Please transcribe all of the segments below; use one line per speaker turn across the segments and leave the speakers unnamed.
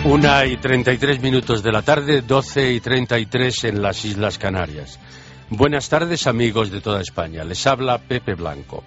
1:33 de la tarde, 12:33 en las Islas Canarias. Buenas tardes, amigos de toda España. Les habla Pepe Blanco.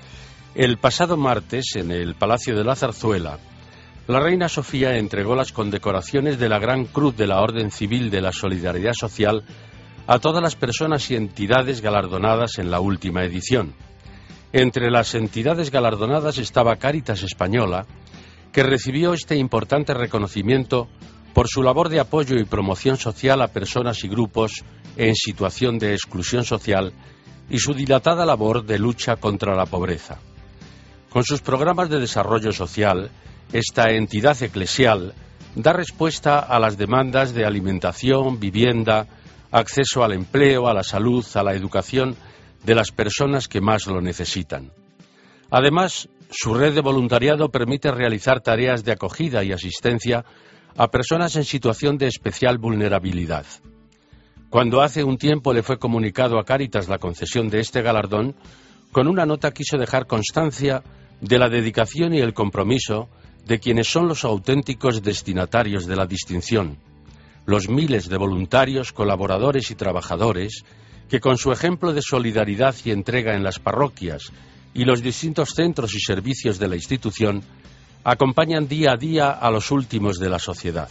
El pasado martes, en el Palacio de la Zarzuela, la reina Sofía entregó las condecoraciones de la Gran Cruz de la Orden Civil de la Solidaridad Social a todas las personas y entidades galardonadas en la última edición. Entre las entidades galardonadas estaba Cáritas Española, que recibió este importante reconocimiento por su labor de apoyo y promoción social a personas y grupos en situación de exclusión social y su dilatada labor de lucha contra la pobreza. Con sus programas de desarrollo social, esta entidad eclesial da respuesta a las demandas de alimentación, vivienda, acceso al empleo, a la salud, a la educación de las personas que más lo necesitan. Además, su red de voluntariado permite realizar tareas de acogida y asistencia a personas en situación de especial vulnerabilidad. Cuando hace un tiempo le fue comunicado a Cáritas la concesión de este galardón, con una nota quiso dejar constancia de la dedicación y el compromiso de quienes son los auténticos destinatarios de la distinción, los miles de voluntarios, colaboradores y trabajadores que con su ejemplo de solidaridad y entrega en las parroquias y los distintos centros y servicios de la institución acompañan día a día a los últimos de la sociedad.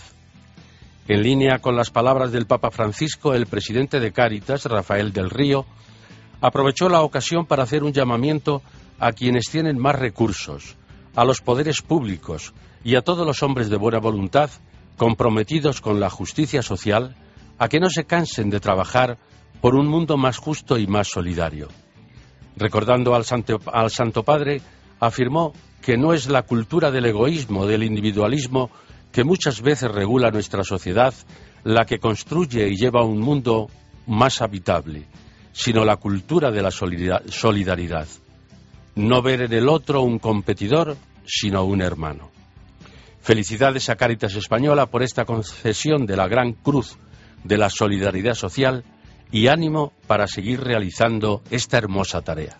En línea con las palabras del Papa Francisco, el presidente de Cáritas, Rafael del Río, aprovechó la ocasión para hacer un llamamiento a quienes tienen más recursos, a los poderes públicos y a todos los hombres de buena voluntad comprometidos con la justicia social, a que no se cansen de trabajar por un mundo más justo y más solidario. Recordando al Santo Padre, afirmó que no es la cultura del egoísmo, del individualismo, que muchas veces regula nuestra sociedad, la que construye y lleva a un mundo más habitable, sino la cultura de la solidaridad. No ver en el otro un competidor, sino un hermano. Felicidades a Cáritas Española por esta concesión de la Gran Cruz de la Solidaridad Social y ánimo para seguir realizando esta hermosa tarea.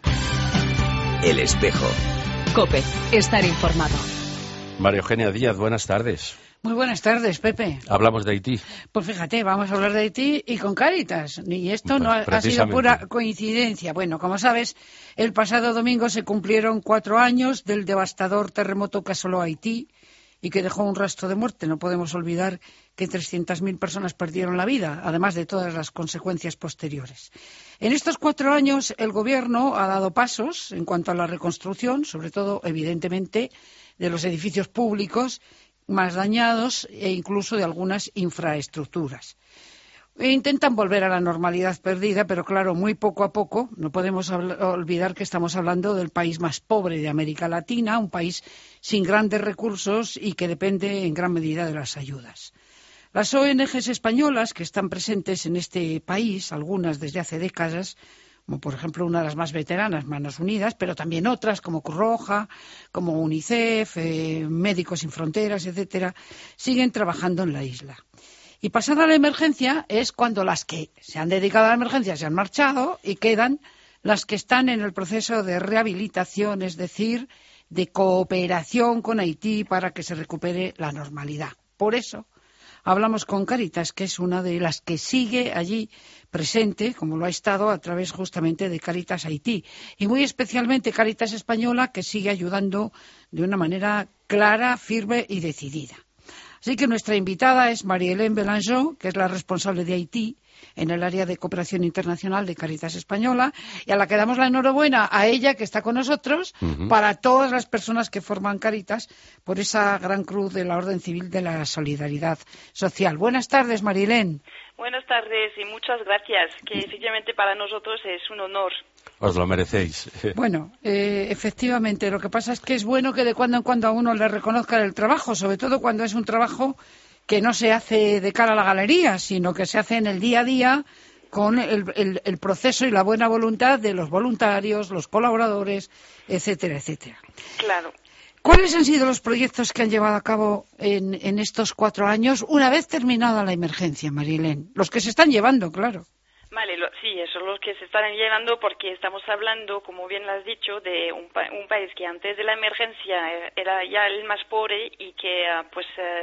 El Espejo.
COPE, estar informado.
María Eugenia Díaz, buenas tardes.
Muy buenas tardes, Pepe.
Hablamos de Haití.
Pues fíjate, vamos a hablar de Haití y con Cáritas. Y esto no ha sido pura coincidencia. Bueno, como sabes, el pasado domingo se cumplieron 4 años del devastador terremoto que asoló Haití y que dejó un rastro de muerte. No podemos olvidar que 300.000 personas perdieron la vida, además de todas las consecuencias posteriores. En estos 4 años, el Gobierno ha dado pasos en cuanto a la reconstrucción, sobre todo, evidentemente, de los edificios públicos más dañados e incluso de algunas infraestructuras. Intentan volver a la normalidad perdida, pero claro, muy poco a poco. No podemos olvidar que estamos hablando del país más pobre de América Latina, un país sin grandes recursos y que depende en gran medida de las ayudas. Las ONGs españolas que están presentes en este país, algunas desde hace décadas, como por ejemplo una de las más veteranas, Manos Unidas, pero también otras como Cruz Roja, como UNICEF, Médicos Sin Fronteras, etcétera, siguen trabajando en la isla. Y pasada la emergencia es cuando las que se han dedicado a la emergencia se han marchado y quedan las que están en el proceso de rehabilitación, es decir, de cooperación con Haití para que se recupere la normalidad. Por eso hablamos con Cáritas, que es una de las que sigue allí presente, como lo ha estado a través justamente de Cáritas Haití, y muy especialmente Cáritas Española, que sigue ayudando de una manera clara, firme y decidida. Así que nuestra invitada es Marie-Hélène Bélanger, que es la responsable de Haití en el área de cooperación internacional de Cáritas Española, y a la que damos la enhorabuena a ella, que está con nosotros, para todas las personas que forman Cáritas, por esa gran cruz de la Orden Civil de la Solidaridad Social. Buenas tardes, Marie-Hélène.
Buenas tardes y muchas gracias, que efectivamente para nosotros es un honor.
Os lo merecéis.
Bueno, efectivamente, lo que pasa es que es bueno que de cuando en cuando a uno le reconozcan el trabajo, sobre todo cuando es un trabajo que no se hace de cara a la galería, sino que se hace en el día a día con el proceso y la buena voluntad de los voluntarios, los colaboradores, etcétera, etcétera.
Claro.
¿Cuáles han sido los proyectos que han llevado a cabo en estos 4 años, una vez terminada la emergencia, Marie-Hélène? Los que se están llevando, claro.
Vale, sí, eso es lo que se están llevando porque estamos hablando, como bien lo has dicho, de un país que antes de la emergencia era ya el más pobre y que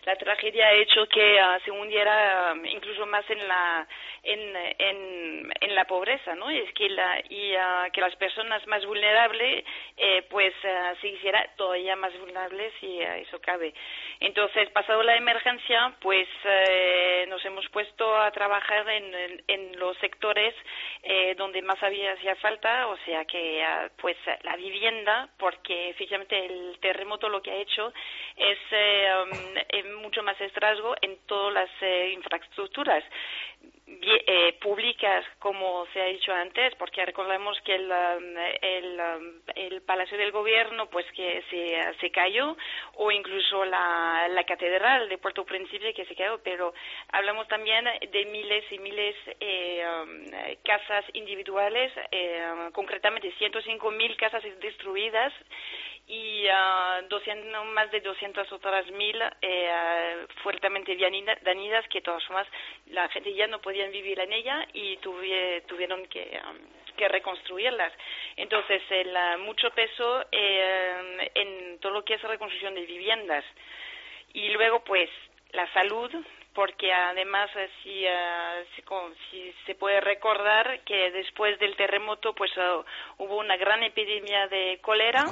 la tragedia ha hecho que se hundiera incluso más en la pobreza, ¿no? Es que que las personas más vulnerables se hiciera todavía más vulnerables si eso cabe. Entonces, pasado la emergencia, pues nos hemos puesto a trabajar en los sectores donde más hacía falta, o sea que pues la vivienda, porque efectivamente el terremoto lo que ha hecho es mucho más estrago en todas las infraestructuras públicas, como se ha dicho antes, porque recordemos que el Palacio del Gobierno pues que se cayó, o incluso la Catedral de Puerto Príncipe que se cayó, pero hablamos también de miles y miles casas individuales, concretamente 105.000 casas destruidas y más de 200 otras mil fuertemente dañadas, que de todas formas la gente ya no podía vivir en ella y tuvieron que reconstruirlas. Entonces, mucho peso en todo lo que es reconstrucción de viviendas. Y luego, pues, la salud, porque además si se puede recordar que después del terremoto pues hubo una gran epidemia de cólera.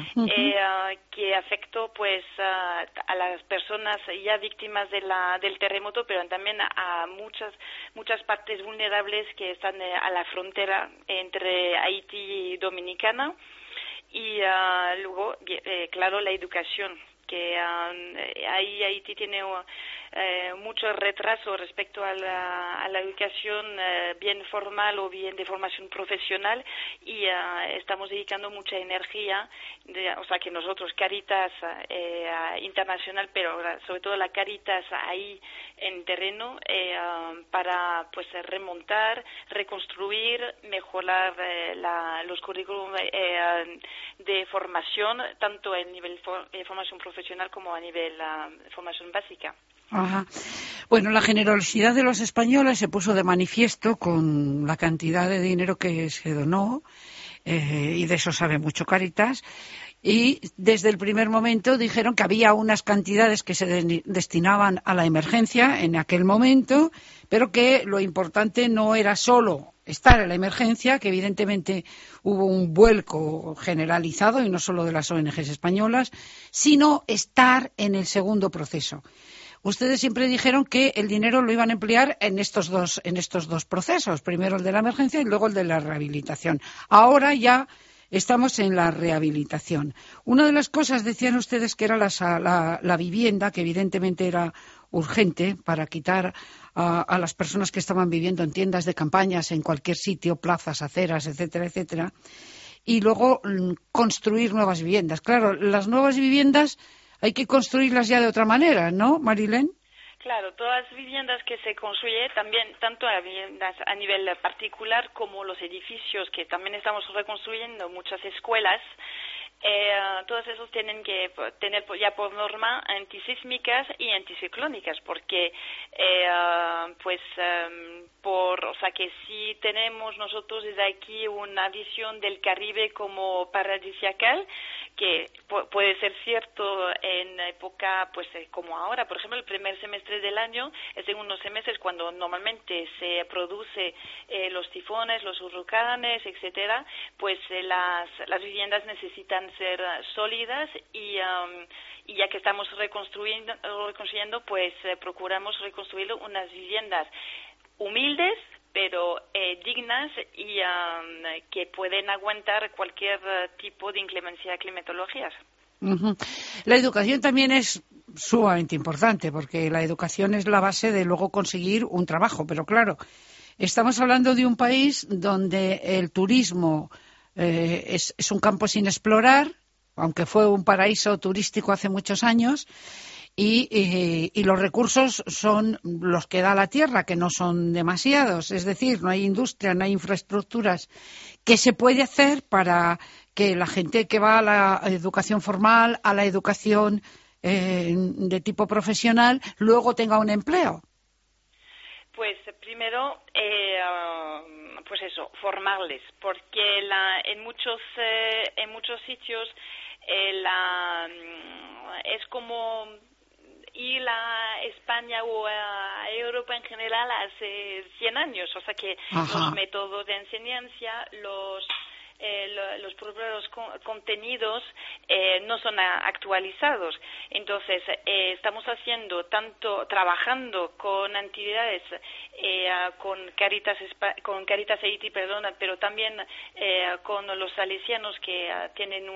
Que afectó pues a las personas ya víctimas del terremoto, pero también a muchas partes vulnerables que están a la frontera entre Haití y Dominicana. Y luego, claro, la educación, que ahí Haití tiene mucho retraso respecto a la educación bien formal o bien de formación profesional, y estamos dedicando mucha energía, o sea que nosotros, Cáritas Internacional, pero sobre todo la Cáritas ahí en terreno, para pues remontar, reconstruir, mejorar los currículum de formación, tanto a nivel de formación profesional como a nivel de formación básica.
Ajá. Bueno, la generosidad de los españoles se puso de manifiesto con la cantidad de dinero que se donó, y de eso sabe mucho Cáritas, y desde el primer momento dijeron que había unas cantidades que se destinaban a la emergencia en aquel momento, pero que lo importante no era solo estar en la emergencia, que evidentemente hubo un vuelco generalizado, y no solo de las ONGs españolas, sino estar en el segundo proceso. Ustedes siempre dijeron que el dinero lo iban a emplear en estos dos procesos, primero el de la emergencia y luego el de la rehabilitación. Ahora ya estamos en la rehabilitación. Una de las cosas, decían ustedes, que era la vivienda, que evidentemente era urgente para quitar a las personas que estaban viviendo en tiendas de campañas en cualquier sitio, plazas, aceras, etcétera, etcétera, y luego construir nuevas viviendas. Claro, las nuevas viviendas hay que construirlas ya de otra manera, ¿no, Marilén?
Claro, todas las viviendas que se construyen, también tanto a viviendas a nivel particular como los edificios que también estamos reconstruyendo, muchas escuelas, todos esos tienen que tener ya por norma antisísmicas y anticiclónicas, porque o sea que si tenemos nosotros desde aquí una visión del Caribe como paradisiacal, que puede ser cierto en época pues como ahora, por ejemplo el primer semestre del año es en unos semestres cuando normalmente se produce los tifones, los huracanes, etcétera, pues las viviendas necesitan ser sólidas, y ya que estamos reconstruyendo pues procuramos reconstruir unas viviendas humildes pero dignas y que pueden aguantar cualquier tipo de inclemencia climatológica.
Uh-huh. La educación también es sumamente importante, porque la educación es la base de luego conseguir un trabajo, pero claro, estamos hablando de un país donde el turismo es un campo sin explorar, aunque fue un paraíso turístico hace muchos años, y los recursos son los que da la tierra, que no son demasiados. Es decir, no hay industria, no hay infraestructuras. ¿Qué se puede hacer para que la gente que va a la educación formal, a la educación de tipo profesional, luego tenga un empleo?
Pues primero, pues eso, formarles, porque en muchos sitios es como aquí España o Europa en general hace 100 años. O sea que los métodos de enseñanza, los propios contenidos no son actualizados. Entonces, estamos trabajando con entidades, con Caritas Haití, pero también con los salesianos que tienen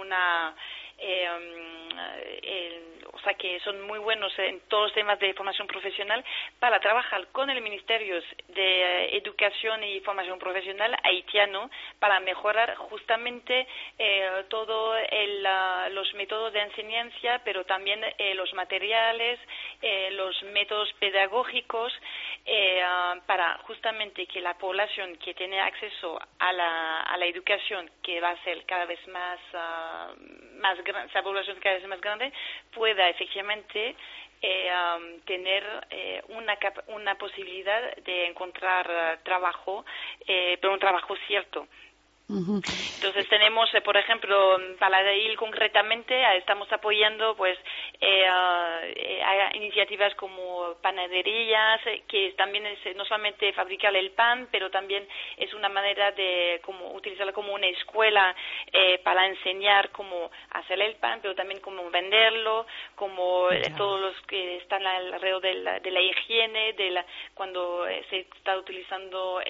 o sea que son muy buenos en todos los temas de formación profesional, para trabajar con el Ministerio de Educación y Formación Profesional haitiano para mejorar justamente todo los métodos de enseñanza, pero también los materiales, los métodos pedagógicos, para justamente que la población que tiene acceso a la educación, que va a ser cada vez más grande, esa población cada vez más grande, pueda efectivamente tener una posibilidad de encontrar trabajo, pero un trabajo cierto. Entonces tenemos, por ejemplo, para Dail concretamente, estamos apoyando pues iniciativas como panaderías, que también es no solamente fabricar el pan, pero también es una manera de utilizarla como una escuela para enseñar cómo hacer el pan, pero también cómo venderlo, como todos los que están alrededor de la higiene, cuando se está utilizando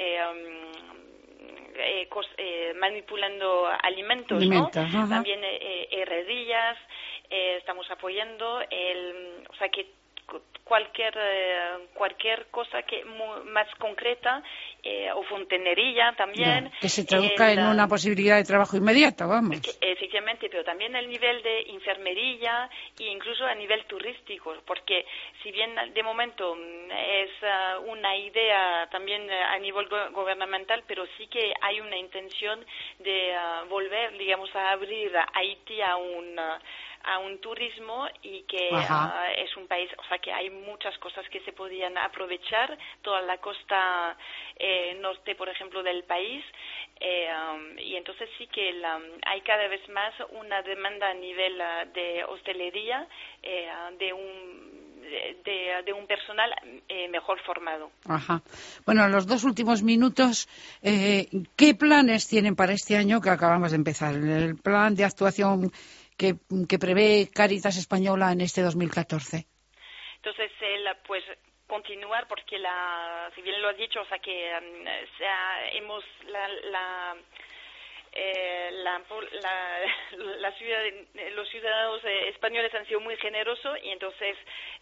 manipulando alimentos, ¿no? También herrerías, estamos apoyando o sea que cualquier cosa que más concreta, o fontanería también,
que se traduzca en una posibilidad de trabajo inmediato, vamos.
Efectivamente, pero también el nivel de enfermería e incluso a nivel turístico, porque si bien de momento es una idea también a nivel gubernamental, pero sí que hay una intención de volver, digamos, a abrir a Haití a un turismo, y que es un país, o sea que hay muchas cosas que se podían aprovechar, toda la costa norte, por ejemplo, del país, y entonces sí que hay cada vez más una demanda a nivel de hostelería, de un personal mejor formado.
Bueno, los 2 últimos minutos, ¿qué planes tienen para este año que acabamos de empezar? El plan de actuación que prevé Cáritas Española en este 2014.
Entonces, pues continuar, porque si bien lo has dicho, o sea que hemos los ciudadanos españoles han sido muy generosos, y entonces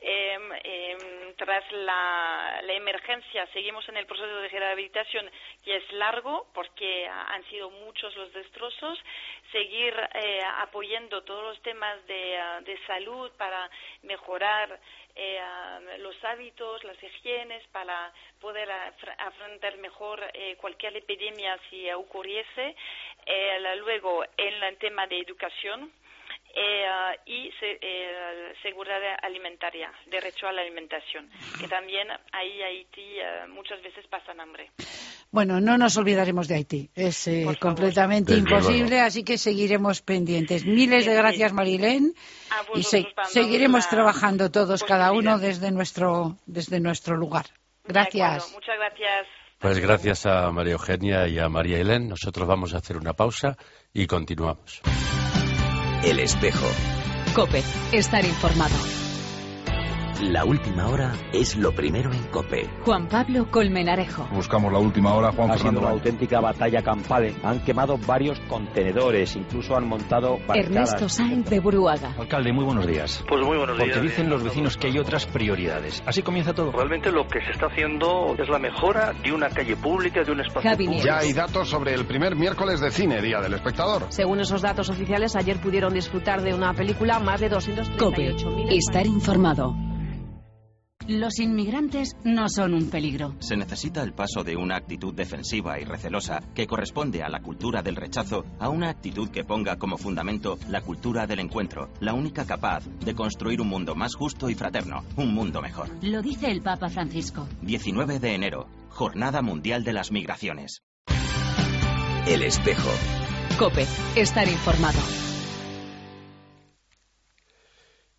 tras la emergencia seguimos en el proceso de rehabilitación, que es largo porque han sido muchos los destrozos. Seguir apoyando todos los temas de salud para mejorar los hábitos, las higienes, para poder afrontar mejor cualquier epidemia si ocurriese. Luego, en el tema de educación y seguridad alimentaria, derecho a la alimentación, que también ahí Haití muchas veces pasan hambre.
Bueno, no nos olvidaremos de Haití, es completamente imposible, así que seguiremos pendientes. Miles de gracias, Marilén, y seguiremos trabajando todos, cada uno desde nuestro lugar. Gracias.
Muchas gracias.
Pues gracias a María Eugenia y a María Helen. Nosotros vamos a hacer una pausa y continuamos.
El espejo.
COPE. Estar informado.
La última hora es lo primero en COPE.
Juan Pablo Colmenarejo.
Buscamos la última hora, Juan Fernando.
Ha sido una auténtica batalla campal. Han quemado varios contenedores, incluso han montado barricadas.
Ernesto Sáenz de Buruaga.
Alcalde, muy buenos días.
Pues muy buenos días.
Porque dicen los vecinos que hay otras prioridades. Así comienza todo.
Realmente lo que se está haciendo es la mejora de una calle pública, de un espacio público.
Ya hay datos sobre el primer miércoles de cine, Día del Espectador.
Según esos datos oficiales, ayer pudieron disfrutar de una película más de 238.000.
Estar informado. Los inmigrantes no son un peligro.
Se necesita el paso de una actitud defensiva y recelosa que corresponde a la cultura del rechazo a una actitud que ponga como fundamento la cultura del encuentro, la única capaz de construir un mundo más justo y fraterno, un mundo mejor.
Lo dice el Papa Francisco.
19 de enero, Jornada Mundial de las Migraciones.
El espejo.
COPE. Estar informado.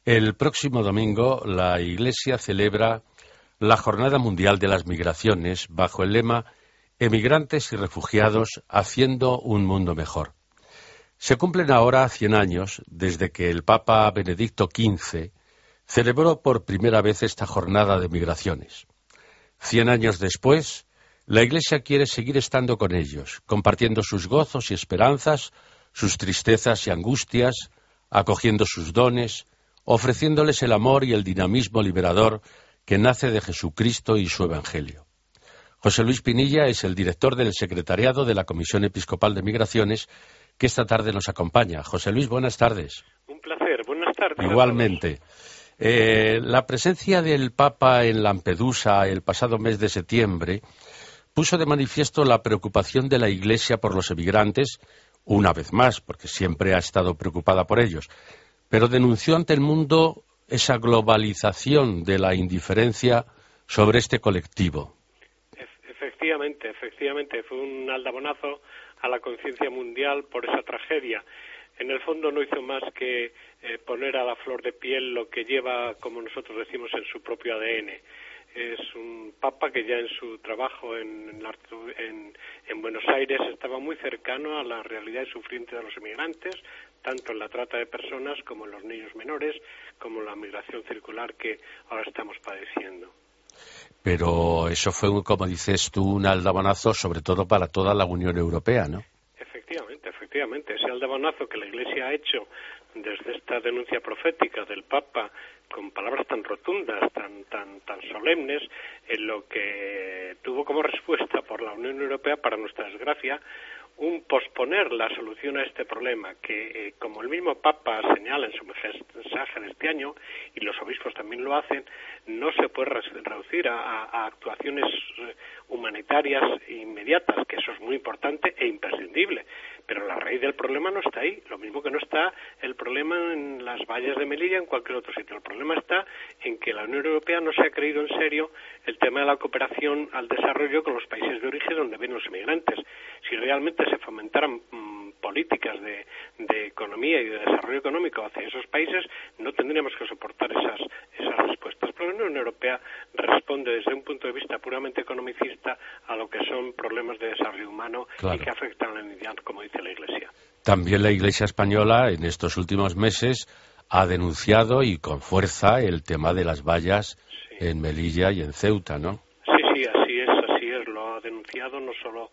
El próximo domingo la Iglesia celebra la Jornada Mundial de las Migraciones bajo el lema Emigrantes y refugiados haciendo un mundo mejor. Se cumplen ahora 100 años desde que el Papa Benedicto XV celebró por primera vez esta jornada de migraciones. 100 años después, la Iglesia quiere seguir estando con ellos, compartiendo sus gozos y esperanzas, sus tristezas y angustias, acogiendo sus dones, ofreciéndoles el amor y el dinamismo liberador que nace de Jesucristo y su Evangelio. José Luis Pinilla es el director del secretariado de la Comisión Episcopal de Migraciones, que esta tarde nos acompaña. José Luis, buenas tardes.
Un placer, buenas tardes.
Igualmente. La presencia del Papa en Lampedusa el pasado mes de septiembre puso de manifiesto la preocupación de la Iglesia por los emigrantes, una vez más, porque siempre ha estado preocupada por ellos, pero denunció ante el mundo esa globalización de la indiferencia sobre este colectivo.
Efectivamente, fue un aldabonazo a la conciencia mundial por esa tragedia. En el fondo no hizo más que poner a la flor de piel lo que lleva, como nosotros decimos, en su propio ADN. Es un papa que ya en su trabajo en Buenos Aires estaba muy cercano a la realidad sufriente de los emigrantes, tanto en la trata de personas como en los niños menores, como en la migración circular que ahora estamos padeciendo.
Pero eso fue, como dices tú, un aldabonazo sobre todo para toda la Unión Europea, ¿no?
Efectivamente, ese aldabonazo que la Iglesia ha hecho desde esta denuncia profética del Papa con palabras tan rotundas, tan solemnes, en lo que tuvo como respuesta por la Unión Europea, para nuestra desgracia, un posponer la solución a este problema que, como el mismo Papa señala en su mensaje de este año, y los obispos también lo hacen, no se puede reducir a actuaciones humanitarias inmediatas, que eso es muy importante e imprescindible, pero la raíz del problema no está ahí, lo mismo que no está el problema en las vallas de Melilla, en cualquier otro sitio. El problema está en que la Unión Europea no se ha creído en serio el tema de la cooperación al desarrollo con los países de origen donde vienen los inmigrantes. Si realmente se fomentaran políticas de economía y de desarrollo económico hacia esos países, no tendríamos que soportar esas respuestas. Pero la Unión Europea responde desde un punto de vista puramente economicista a lo que son problemas de desarrollo humano, claro, y que afectan a la unidad, como dice la Iglesia.
También la Iglesia española en estos últimos meses ha denunciado y con fuerza el tema de las vallas, sí, en Melilla y en Ceuta, ¿no?
Sí, así es, lo ha denunciado no solo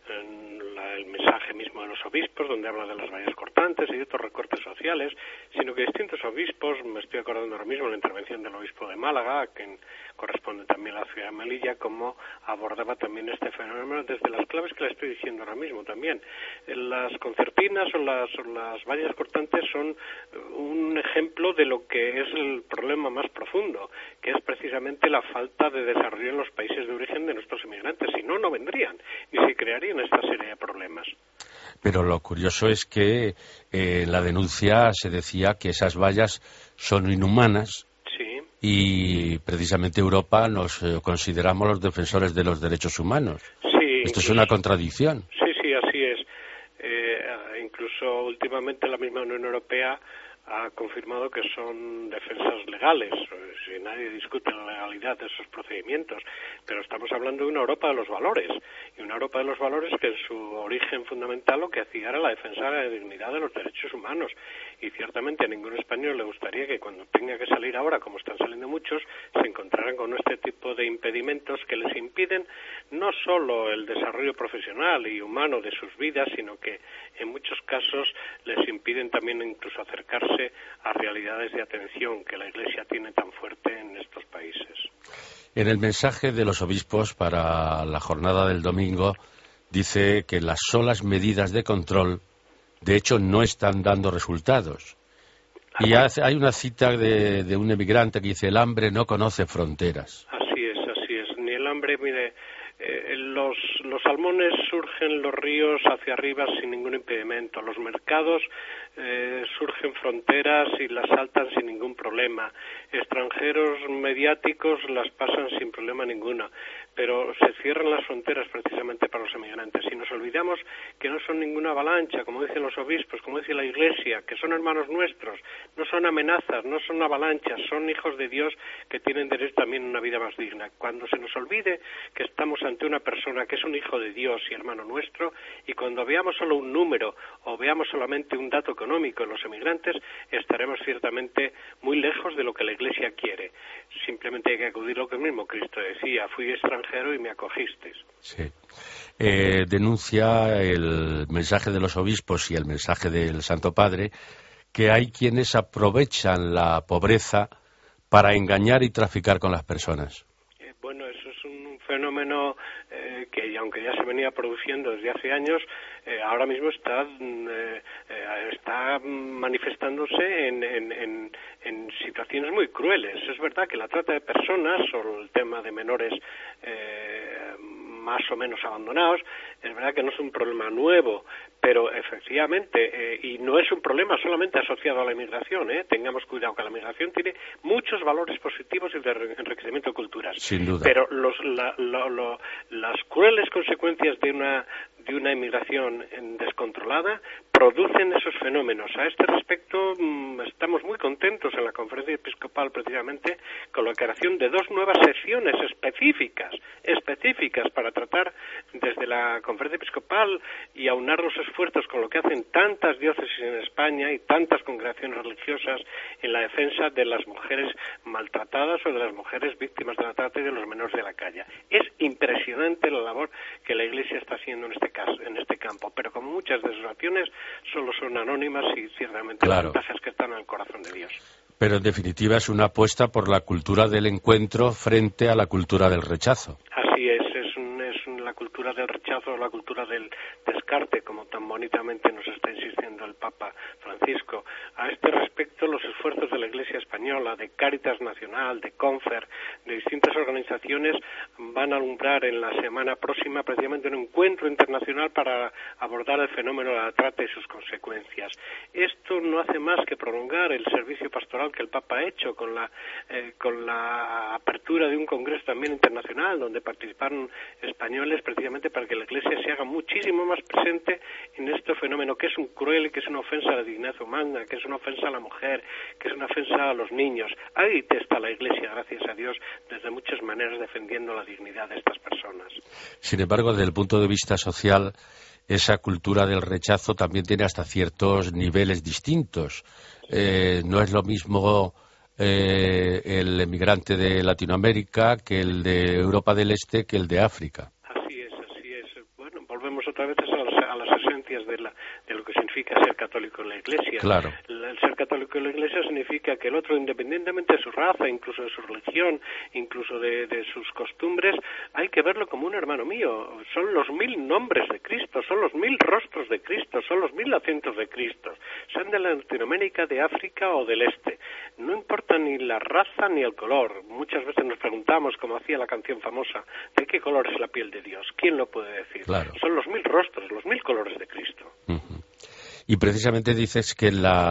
en el mensaje mismo de los obispos, donde habla de las vallas cortantes y de otros recortes sociales, sino que distintos obispos, me estoy acordando ahora mismo de la intervención del obispo de Málaga, que corresponde también a la ciudad de Melilla, como abordaba también este fenómeno desde las claves que le estoy diciendo ahora mismo también. Las concertinas o las vallas cortantes son un ejemplo de lo que es el problema más profundo, que es precisamente la falta de desarrollo en los países de origen de nuestros inmigrantes. Si no, no vendrían, ni se crearían esta serie de problemas.
Pero lo curioso es que en la denuncia se decía que esas vallas son inhumanas.
Sí.
Y precisamente Europa nos consideramos los defensores de los derechos humanos.
Sí,
esto es una contradicción.
Sí, así es. Incluso últimamente la misma Unión Europea ha confirmado que son defensas legales, si nadie discute la legalidad de esos procedimientos, pero estamos hablando de una Europa de los valores, y una Europa de los valores que en su origen fundamental lo que hacía era la defensa de la dignidad de los derechos humanos, y ciertamente a ningún español le gustaría que cuando tenga que salir ahora, como están saliendo muchos, se encontraran con este tipo de impedimentos que les impiden no solo el desarrollo profesional y humano de sus vidas, sino que en muchos casos les impiden también incluso acercarse a realidades de atención que la Iglesia tiene tan fuerte en estos países.
En el mensaje de los obispos para la jornada del domingo dice que las solas medidas de control de hecho no están dando resultados. Y hay una cita de un emigrante que dice: el hambre no conoce fronteras.
Así es. Ni el hambre, mire, los salmones surgen los ríos hacia arriba sin ningún impedimento. Los mercados surgen fronteras y las saltan sin ningún problema. Extranjeros mediáticos las pasan sin problema ninguno. pero se cierran las fronteras precisamente para los emigrantes. Y nos olvidamos que no son ninguna avalancha, como dicen los obispos, como dice la Iglesia, que son hermanos nuestros, no son amenazas, no son avalanchas, son hijos de Dios que tienen derecho también a una vida más digna. Cuando se nos olvide que estamos ante una persona que es un hijo de Dios y hermano nuestro, y cuando veamos solo un número o veamos solamente un dato económico en los emigrantes, estaremos ciertamente muy lejos de lo que la Iglesia quiere. Simplemente hay que acudir a lo que el mismo Cristo decía: fui extranjero y me acogisteis.
Sí. Denuncia el mensaje de los obispos y el mensaje del Santo Padre que hay quienes aprovechan la pobreza para engañar y traficar con las personas.
Bueno, eso es un fenómeno que, aunque ya se venía produciendo desde hace años, ahora mismo está manifestándose en situaciones muy crueles. Es verdad que la trata de personas o el tema de menores más o menos abandonados, es verdad que no es un problema nuevo, pero efectivamente, y no es un problema solamente asociado a la inmigración, tengamos cuidado que la inmigración tiene muchos valores positivos y de enriquecimiento de culturas.
Sin duda.
Pero las crueles consecuencias de una inmigración descontrolada producen esos fenómenos. A este respecto, estamos muy contentos en la Conferencia Episcopal precisamente con la creación de 2 nuevas secciones específicas para tratar desde la Conferencia Episcopal y aunar los esfuerzos con lo que hacen tantas diócesis en España y tantas congregaciones religiosas en la defensa de las mujeres maltratadas o de las mujeres víctimas de la trata y de los menores de la calle. Es impresionante la labor que la Iglesia está haciendo en este campo, pero como muchas de sus acciones solo son anónimas y ciertamente
claro,
las ventajas que están en el corazón de Dios.
Pero en definitiva es una apuesta por la cultura del encuentro frente a la cultura del rechazo.
Así es la cultura del rechazo, la cultura del descarte, como tan bonitamente nos está insistiendo el Papa Francisco. A este respecto, los esfuerzos de la Iglesia española, de Cáritas Nacional, de Confer, de distintas organizaciones, van a alumbrar en la semana próxima precisamente un encuentro internacional para abordar el fenómeno de la trata y sus consecuencias. Esto no hace más que prolongar el servicio pastoral que el Papa ha hecho con la apertura de un congreso también internacional donde participaron españoles precisamente para que la Iglesia se haga muchísimo más presente en este fenómeno que es un cruel, que es una ofensa a la dignidad humana, que es una ofensa a la mujer, que es una ofensa a los niños. Ahí está la Iglesia, gracias a Dios, desde muchas maneras defendiendo la dignidad de estas personas.
Sin embargo, desde el punto de vista social, esa cultura del rechazo también tiene hasta ciertos niveles distintos. No es lo mismo el emigrante de Latinoamérica que el de Europa del Este que el de África.
Así es. Bueno, volvemos otra vez a las esencias de lo que significa ser católico en la Iglesia.
Claro.
El ser católico en la Iglesia significa que el otro, independientemente de su raza, incluso de su religión, incluso de sus costumbres, hay que verlo como un hermano mío. Son los 1000 nombres de Cristo, son los 1000 rostros de Cristo, son los 1000 acentos de Cristo. Sean de Latinoamérica, de África o del Este. No importa ni la raza ni el color. Muchas veces nos preguntamos, como hacía la canción famosa, ¿de qué color es la piel de Dios? ¿Quién lo puede decir?
Claro.
Son los 1000 rostros, los 1000 colores de Cristo.
Uh-huh. Y precisamente dices que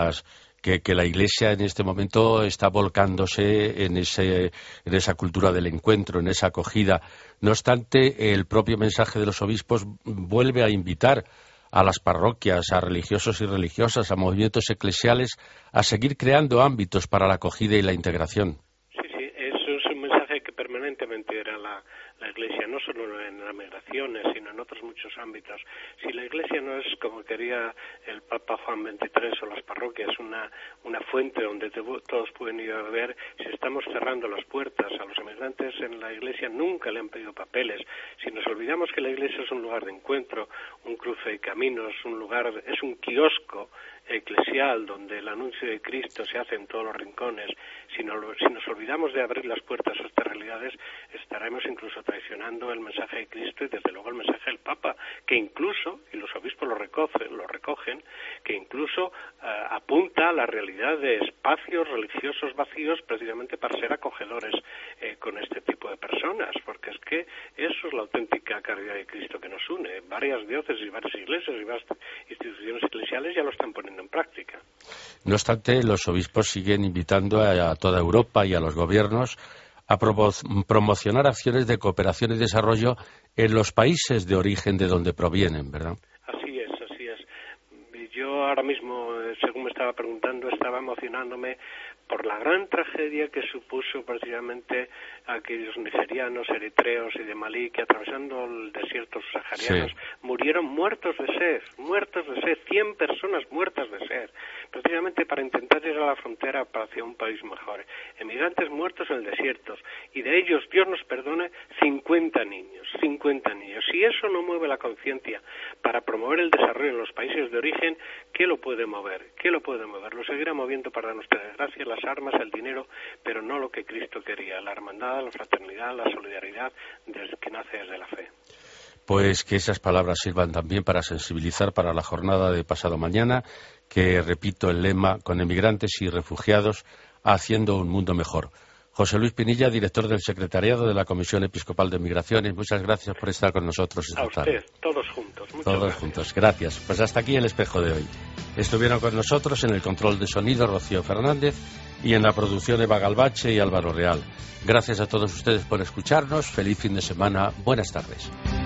la Iglesia en este momento está volcándose en esa cultura del encuentro, en esa acogida. No obstante, el propio mensaje de los obispos vuelve a invitar a las parroquias, a religiosos y religiosas, a movimientos eclesiales, a seguir creando ámbitos para la acogida y la integración.
Sí, eso es un mensaje que permanentemente era la Iglesia, no solo en las migraciones, sino en otros muchos ámbitos. Si la Iglesia no es, como quería el Papa Juan XXIII, o las parroquias, una fuente donde todos pueden ir a ver, si estamos cerrando las puertas a los emigrantes en la Iglesia, nunca le han pedido papeles. Si nos olvidamos que la Iglesia es un lugar de encuentro, un cruce de caminos, es un kiosco eclesial donde el anuncio de Cristo se hace en todos los rincones, si nos olvidamos de abrir las puertas a estas realidades, estaremos incluso traicionando el mensaje de Cristo y desde luego el mensaje del Papa, que incluso, y los obispos lo recogen, que incluso apunta a la realidad de espacios religiosos vacíos precisamente para ser acogedores con este tipo de personas, porque es que eso es la auténtica caridad de Cristo que nos une. Varias diócesis, varias iglesias y varias instituciones eclesiales ya lo están poniendo en práctica.
No obstante, los obispos siguen invitando a toda Europa y a los gobiernos a promocionar acciones de cooperación y desarrollo en los países de origen de donde provienen, ¿verdad?
Así es. Yo ahora mismo, según me estaba preguntando, estaba emocionándome por la gran tragedia que supuso precisamente aquellos nigerianos, eritreos y de Malí que atravesando el desierto sahariano murieron muertos de sed, 100 personas muertas de sed, precisamente para intentar llegar a la frontera hacia un país mejor. Emigrantes muertos en el desierto, y de ellos, Dios nos perdone, 50 niños. Si eso no mueve la conciencia para promover el desarrollo en los países de origen, ¿qué lo puede mover? Lo seguirá moviendo, para nuestra desgracia, las armas, el dinero, pero no lo que Cristo quería, la hermandad, la fraternidad, la solidaridad que nace desde la fe.
Pues que esas palabras sirvan también para sensibilizar para la jornada de pasado mañana, que repito el lema, con emigrantes y refugiados haciendo un mundo mejor. José Luis Pinilla, director del Secretariado de la Comisión Episcopal de Migraciones, muchas gracias por estar con nosotros esta tarde.
A usted, todos juntos.
Todos juntos, gracias. Pues hasta aquí el espejo de hoy. Estuvieron con nosotros en el control de sonido Rocío Fernández y en la producción Eva Galvache y Álvaro Real. Gracias a todos ustedes por escucharnos. Feliz fin de semana. Buenas tardes.